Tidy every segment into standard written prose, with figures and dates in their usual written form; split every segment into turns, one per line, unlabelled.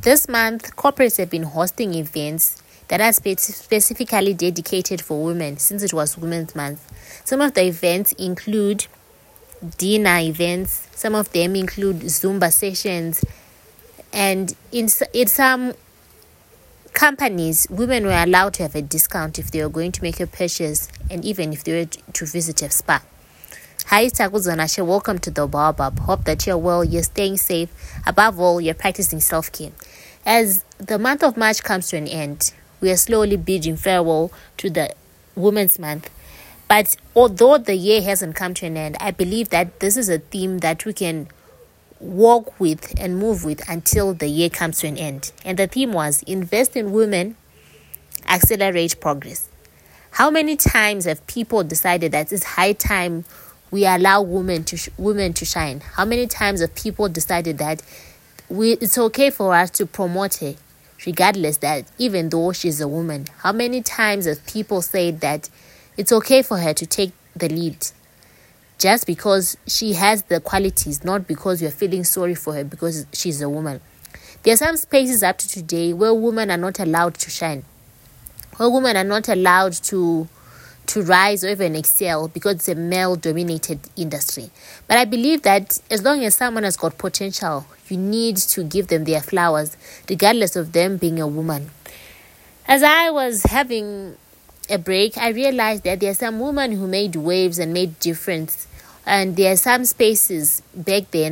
This month, corporates have been hosting events that are specifically dedicated for women since it was Women's Month. Some of the events include dinner events, some of them include Zumba sessions, and in some companies, women were allowed to have a discount if they were going to make a purchase and even if they were to visit a spa. Hi, Takuzanashe. Welcome to the Baobab. Hope that you're well, you're staying safe. Above all, you're practicing self-care. As the month of March comes to an end, we are slowly bidding farewell to the Women's Month. But although the year hasn't come to an end, I believe that this is a theme that we can walk with and move with until the year comes to an end. And the theme was invest in women, accelerate progress. How many times have people decided that it's high time we allow women to shine? How many times have people decided that it's okay for us to promote her, regardless that even though she's a woman? How many times have people said that it's okay for her to take the lead just because she has the qualities, not because you're feeling sorry for her because she's a woman? There are some spaces up to today where women are not allowed to shine, where women are not allowed to rise or even excel because it's a male-dominated industry. But I believe that as long as someone has got potential, you need to give them their flowers, regardless of them being a woman. As I was having a break, I realized that there are some women who made waves and made difference. And there are some spaces back then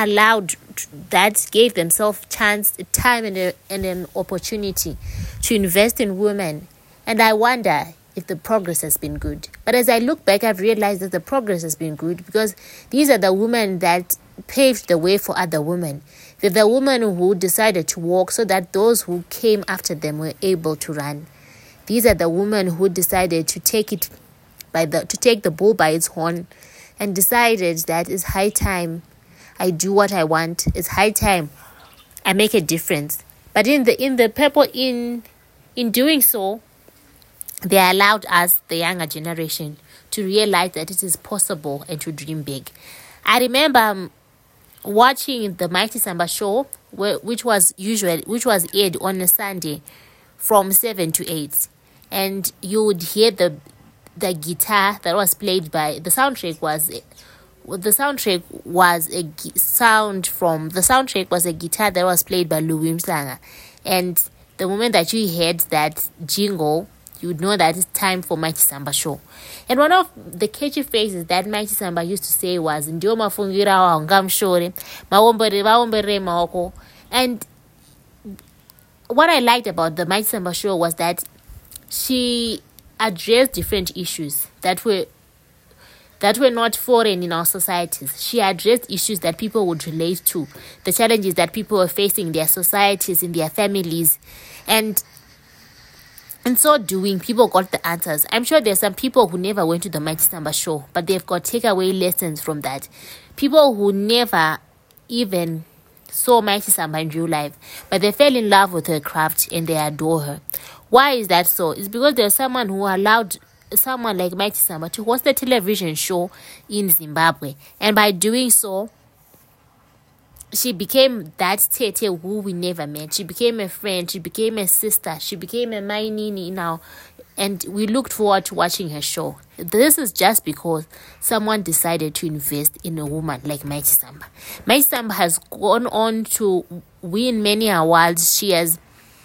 that gave themselves chance, time, and an opportunity to invest in women. And I wonder if the progress has been good. But as I look back, I've realized that the progress has been good because these are the women that paved the way for other women. They're the women who decided to walk so that those who came after them were able to run. These are the women who decided to take the bull by its horn and decided that it's high time I do what I want. It's high time I make a difference. But in doing so, they allowed us, the younger generation, to realize that it is possible and to dream big. I remember watching the Mighty Samba show, which was aired on a Sunday from 7 to 8. And you would hear the guitar that was played by the soundtrack was a guitar that was played by Louis Mhlanga. And the moment that you heard that jingle, you would know that it's time for Mighty Samba show. And one of the catchy phrases that Mighty Samba used to say was "Ndio mafungira wa ngamshore maombere maoko." And what I liked about the Mighty Samba show was that she addressed different issues that were not foreign in our societies. She addressed issues that people would relate to, the challenges that people were facing in their societies, in their families. And in so doing, people got the answers. I'm sure there's some people who never went to the Mighty Samba show, but they've got takeaway lessons from that. People who never even saw Mighty Samba in real life, but they fell in love with her craft and they adore her. Why is that so? It's because there's someone who allowed someone like Mighty Samba to host a television show in Zimbabwe. And by doing so, she became that Tete who we never met. She became a friend. She became a sister. She became a Mainini now. And we looked forward to watching her show. This is just because someone decided to invest in a woman like Mighty Samba. Mighty Samba has gone on to win many awards. She has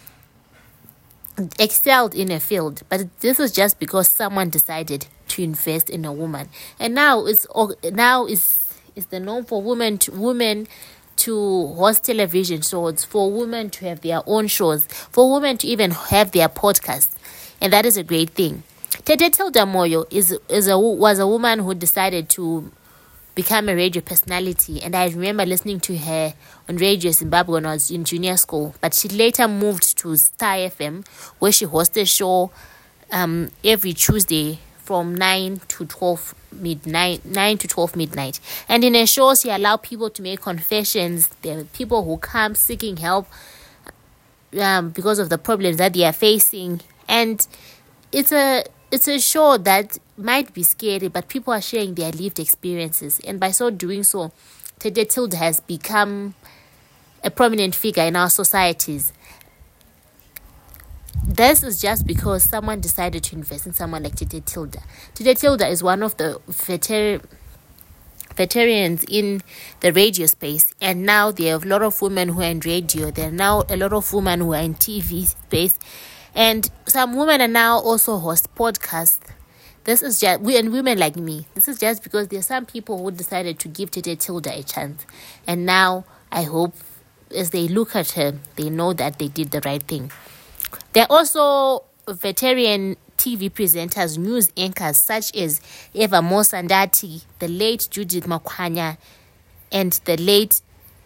excelled in a field. But this is just because someone decided to invest in a woman. And now it's the norm for women to host television shows, for women to have their own shows, for women to even have their podcasts. And that is a great thing. Tete Tilda Moyo was a woman who decided to become a radio personality. And I remember listening to her on Radio Zimbabwe when I was in junior school. But she later moved to Star FM, where she hosted a show every Tuesday from 9 to 12 midnight. And in a show, she allowed people to make confessions. There are people who come seeking help because of the problems that they are facing. And it's a show that might be scary, but people are sharing their lived experiences. And by so doing so, Tete Tilda has become a prominent figure in our societies. This is just because someone decided to invest in someone like Tete Tilda. Tete Tilda is one of the veterans in the radio space, and now there are a lot of women who are in radio. There are now a lot of women who are in TV space, and some women are now also host podcasts. This is just and women like me. This is just because there are some people who decided to give Tete Tilda a chance, and now I hope as they look at her, they know that they did the right thing. There are also veteran TV presenters, news anchors such as Eva Mosandati, the late Judith Makwanya, and the late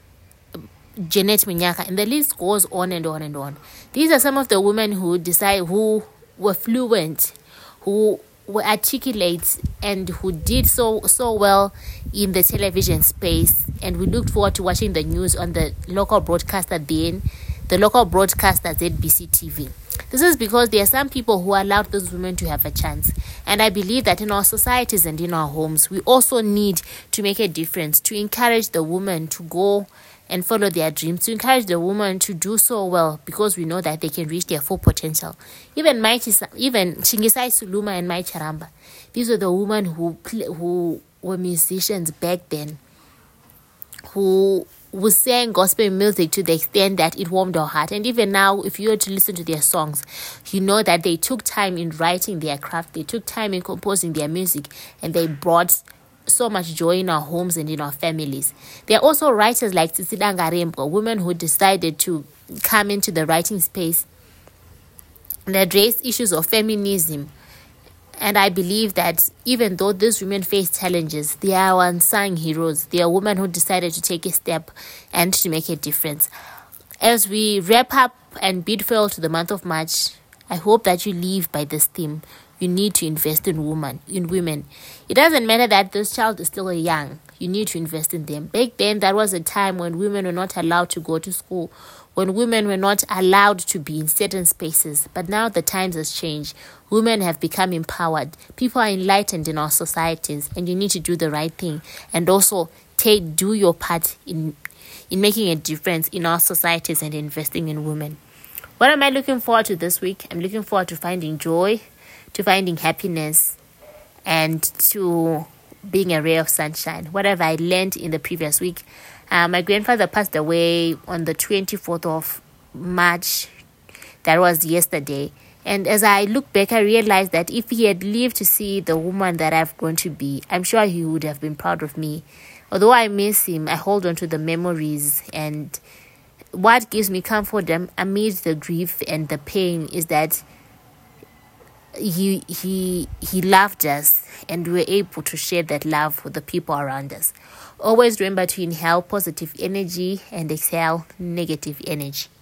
Janet Minyaka, and the list goes on and on and on. These are some of the women who were fluent, who were articulate, and who did so well in the television space. And we looked forward to watching the news on the local broadcaster then, the local broadcaster ZBC TV. This is because there are some people who allowed those women to have a chance. And I believe that in our societies and in our homes, we also need to make a difference, to encourage the women to go and follow their dreams, to encourage the women to do so well, because we know that they can reach their full potential. Even Chingisai Suluma and Mai Charamba, these were the women who were musicians back then, who sang gospel music to the extent that it warmed our heart. And even now, if you were to listen to their songs, you know that they took time in writing their craft, they took time in composing their music, and they brought so much joy in our homes and in our families. There are also writers like Tsisidanga Rembo, women who decided to come into the writing space and address issues of feminism. And I believe that even though these women face challenges, they are unsung heroes. They are women who decided to take a step and to make a difference. As we wrap up and bid farewell to the month of March, I hope that you live by this theme. You need to invest in women. It doesn't matter that this child is still young. You need to invest in them. Back then, that was a time when women were not allowed to go to school, when women were not allowed to be in certain spaces. But now the times has changed. Women have become empowered. People are enlightened in our societies, and you need to do the right thing and also do your part in making a difference in our societies and investing in women. What am I looking forward to this week? I'm looking forward to finding joy, to finding happiness, and to being a ray of sunshine. Whatever I learned in the previous week. My grandfather passed away on the 24th of March. That was yesterday. And as I look back, I realized that if he had lived to see the woman that I've grown to be, I'm sure he would have been proud of me. Although I miss him, I hold on to the memories. And what gives me comfort amid the grief and the pain is that he loved us, and we were able to share that love with the people around us. Always remember to inhale positive energy and exhale negative energy.